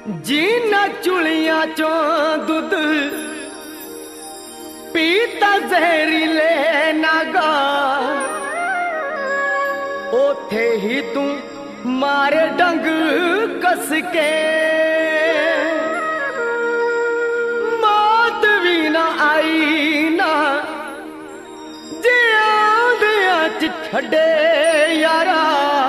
जीना चुलियां चो दूध पीता जहरीले नागा ओथे ही तू मारे डंग कस के मौत भी ना आई ना जे आंदियां च छड़े यारा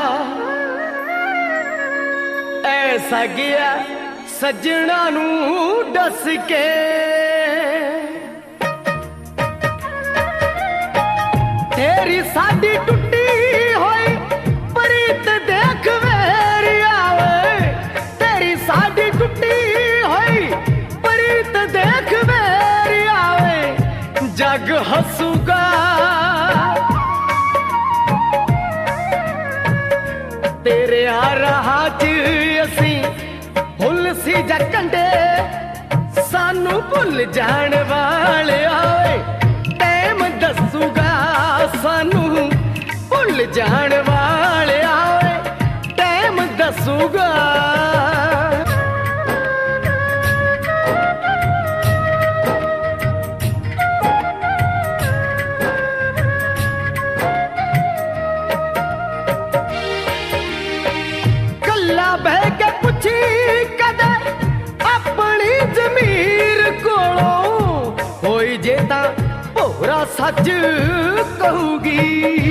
ऐसा गया सजना नू दस के तेरी साडी टुटी होई प्रीत देख वेरी आवे तेरी साडी टुटी होई प्रीत देख वेरी आवे जग हसूगा तेरे आ रहा असी भुल सी जकंडे सानू भुल जान वाले आए टाइम दसूगा सानू भुल जान वाले आए टाइम दसूगा कल्ला बह के पुछी कदे अपनी जमीर कोलों होई जेता पूरा सच कहूगी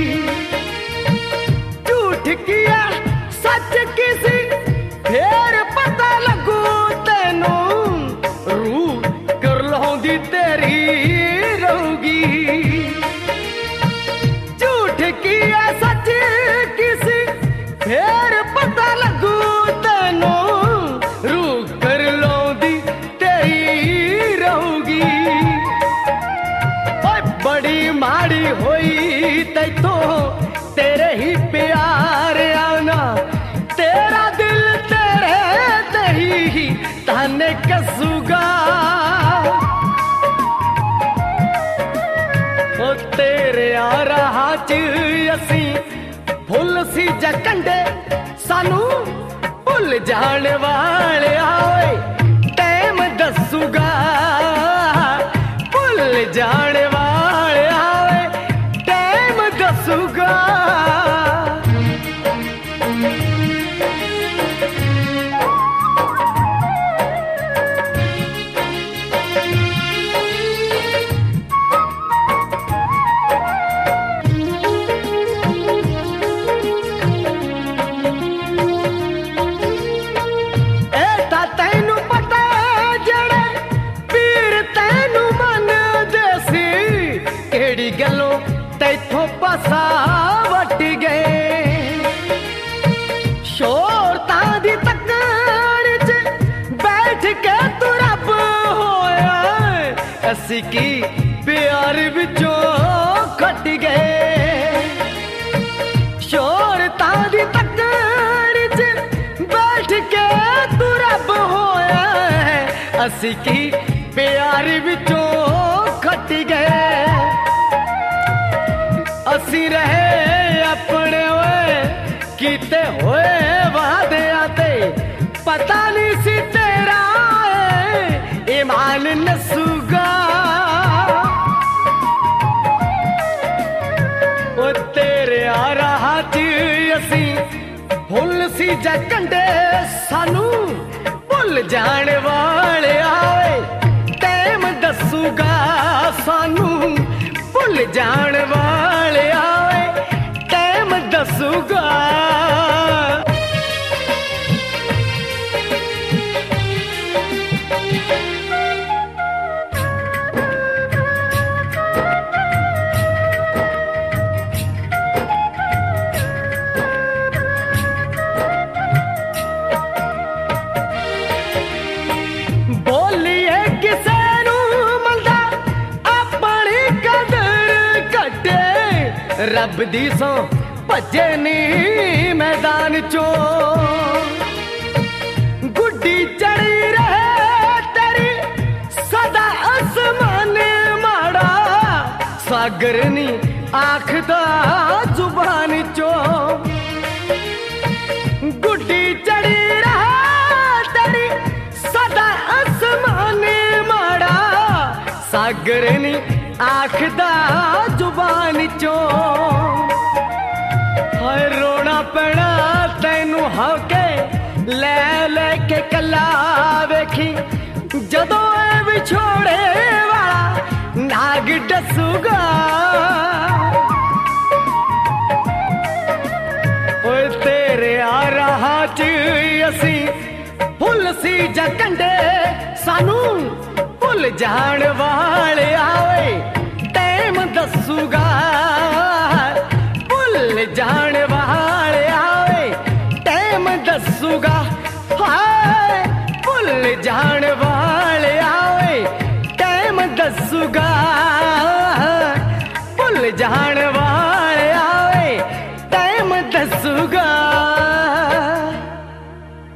झूठ किया सच किसी फिर पता लगू तेनू रूह कर लौंदी तेरी रहूगी झूठ किया सच किसी फिर पता लगू तेनू रूह कर लौंदी तेरी रहूगी बड़ी माड़ी होई तैथो तेरे ही प्यार आना तेरा दिल तेरे ते ही ताने कसूगा ओ तेरे आ रहा च असी भुल सी जकंडे सानू भुल जान वाले आए टाइम दसूगा भुल जान वाले आए टाइम दसूगा गलों तैथों पासा वट गए शोर तादी तकड़ च बैठ के तू रब होया असी की प्यार विचों खट गए शोर तादी तकड़ च बैठ के तू रब होया असी की प्यार विचों खट गए असी रहे अपने होए कीते होए वादे आते पता नहीं सी तेरा ईमान नसूगा ओ तेरे आ रहा च असी भुल सी जकंडे सानू भुल जान वाले आए टाइम दसूगा सानू भुल जान वाले आए टाइम दसूगा बोलिए किसे नू मिलदा अपनी कदर कटे रब दी सो भजे नी मैदान चो गुड्डी चढ़ी रहे तेरी सदा आसमान माड़ा सागर नी आखदा जुबान चो गुड्डी चढ़ी रहा तेरी सागर नी आखदा जुबान चो हाय रोना पैना तैनू हके ले लेके कला वेखी जदों ए विछोड़े वाला नाग डसूगा ओए तेरे आ रहा च असी फुल सी जकंडे सानू भुल जान वाले आवे टाइम दसूगा भुल जान वाले आवे टाइम दसूगा हाय भुल जान वाले आवे टाइम दसूगा भुल जान